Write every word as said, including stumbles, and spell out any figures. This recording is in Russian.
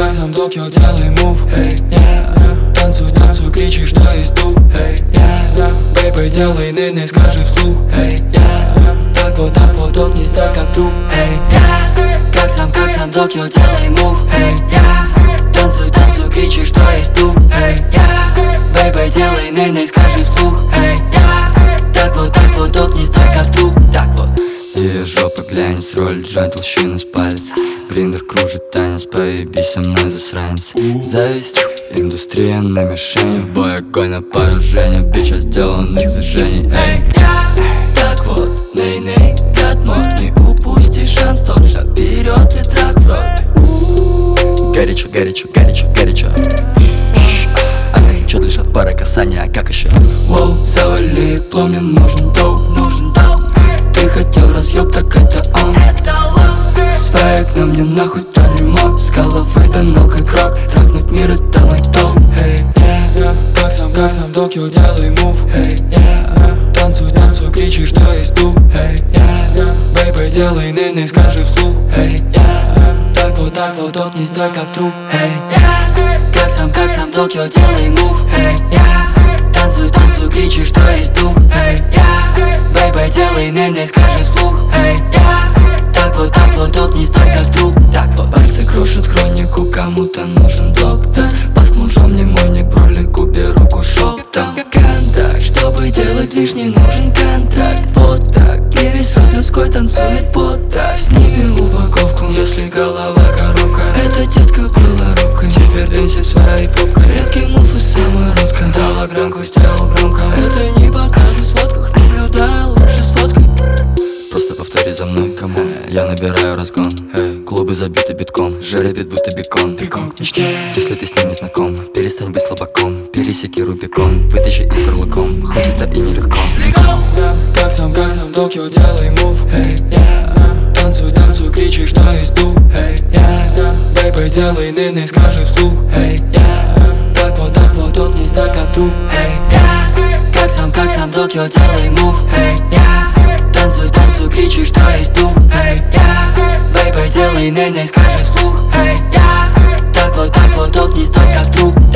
как сам Токио, делай мув. Hey, yeah. Танцуй, танцуй, кричи, что есть дух. Hey, yeah. Бэйбэй, делай ны-ны, скажи вслух. Hey, yeah. Так вот, так вот, отнись так, как труп. Hey, yeah. Как сам, как сам Токио, делай мув. Hey, yeah. Танцуй, танцуй, кричи, что есть дух. Hey, yeah. Бэйбэй, делай ны-ны, скажи вслух. Hey, yeah. Так вот, так вот, отнись так, как труп. Так вот. Ее жопа глянец, роль джойнт, толщина с палец. Гриндер кружит танец, поебись со мной, засранец. Зависть, индустрия на мишени. В бой огонь на поражение, бича сделан из движений. Эй, так вот, ней-ней, гад модный, упусти шанс, топ шаг вперед и трак в рот. Горячо, горячо, горячо, горячо. Она течет лишь от пары касания, а как еще? Воу, завали, пломлен, нужен доу, нужен доу. Ты хотел разъеб, так это он. Свайк на мне нахуй то дерьмо. С головы до ног и крок. Трахнуть мир это мой дом. Hey, yeah. Как сам, как сам Токио, делай мув. Hey, yeah. Танцуй, танцуй, кричи, что есть дух. Hey, yeah. Бэйбэй, делай ны-ны, скажи вслух. Hey, yeah. Так вот, так вот, отнись так, как труп. Hey, yeah. Как сам, как сам Токио, делай мув. Hey, yeah. Танцуй, танцуй, кричи, что есть дух. Hey, yeah. Бэйбэй, делай ны-ны, скажи вслух. Hey, yeah. Так вот, так вот, отнись так, как труп. Так вот. Пальцы крошат хронику, кому-то нужен доктор. Послушал мне мой ник, броли, купи руку шоптом. Контакт, чтобы делать лишний, нужен контракт. Вот так, и весь род людской танцует под так. Сними упаковку, если голова коробка. Эта детка была робкой, теперь дэнси своей попкой. Редкий мув и самородка. Дала грамку, сделал громко. Это не покажу в сводках, наблюдаю лучше с фоткой. Просто повтори за мной, камон. Я набираю разгон, эй. Клубы забиты битком, жеребит будто бекон. Бегом к мечте. Если ты с ним не знаком, перестань быть слабаком. Пересеки Рубикон, вытащи из горлыком. Хоть это и нелегко. Yeah. Как сам, как сам Токио, делай мув. Hey, yeah. Танцуй, танцуй, кричи, что есть дух. Hey, yeah. Бэйбэй, делай ны-ны, скажи вслух. Hey, yeah. Так вот, так вот, отнись так, как труп. Hey, yeah. Как сам, как сам Токио, делай мув. Hey, yeah. Танцуй, танцуй, кричи, что есть дух. Hey, yeah. Бэйбэй, делай ны-ны, скажи вслух. Hey, yeah. Так вот, так вот, отнись так, как труп.